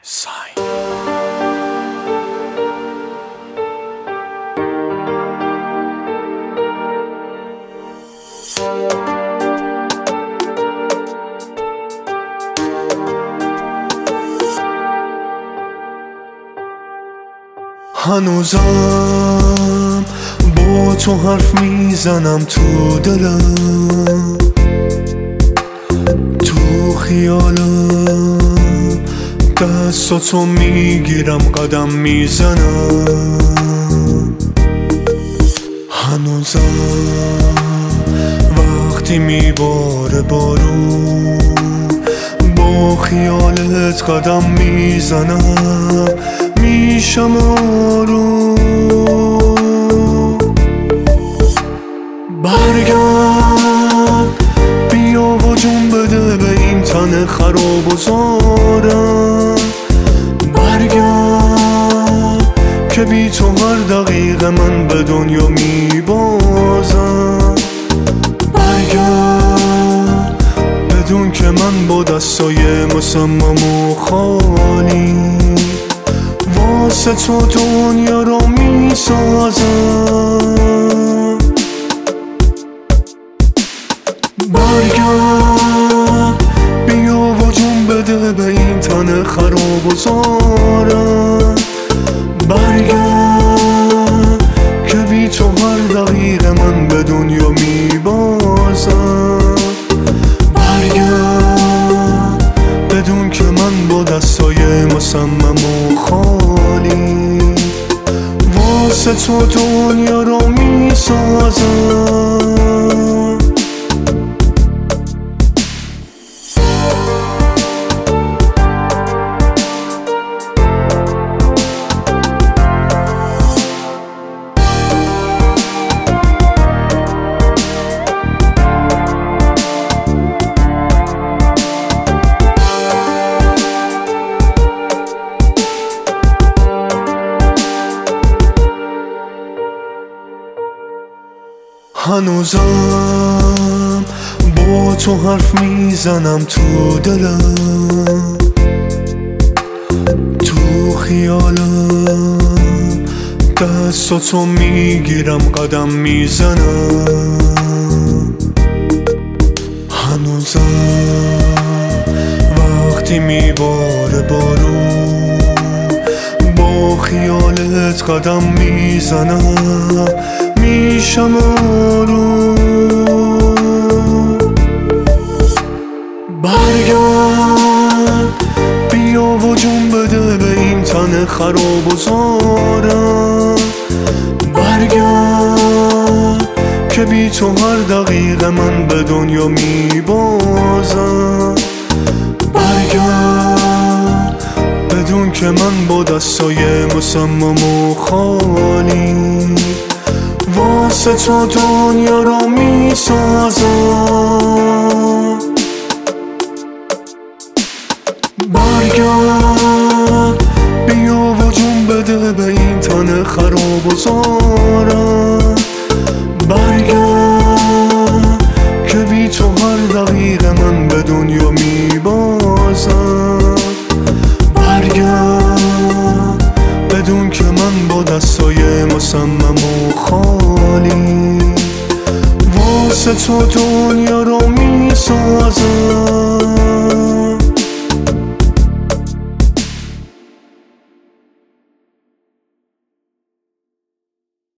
ساین. هنوزم با تو حرف میزنم تو دلم، تو خیالم دستاتو میگیرم قدم میزنم. هنوزم وقتی میباره بارون با خیالت قدم میزنم، میشم آروم. برگرد بیا و جون بده به این تن خراب و زارم. برگرد که بی تو هر دقیقه من به دنیا میبازم. برگرد بدون که من با دستای مصمم و خالی واسه تو دنیا رو میسازم. برگرد بیا و جون بده به این تن خراب و زارم. برگرد که بی تو هر دقیقه من به دنیا میبازم. برگرد بدون که من با دستای مصمم و خالی واسه تو دنیا رو میسازم. هنوزم با تو حرف میزنم تو دلم، تو خیالم دستاتو میگیرم قدم میزنم. هنوزم وقتی میباره بارون با خیالت قدم میزنم، میشم آروم. برگرد بیا و جون بده به این تن خراب و زارم. برگرد که بی تو هر دقیقه من به دنیا میبازم. برگرد بدون که من با دستای مصمم و خالی واسه تو دنیا رو میسازم. برگرد بیا و جون بده به این تن خراب و زارم. برگرد که بی تو هر دقیقه من به دنیا میبازم. برگرد بدون که من با دستای مصمم و خالی واسه تو دنیا رو میسازم.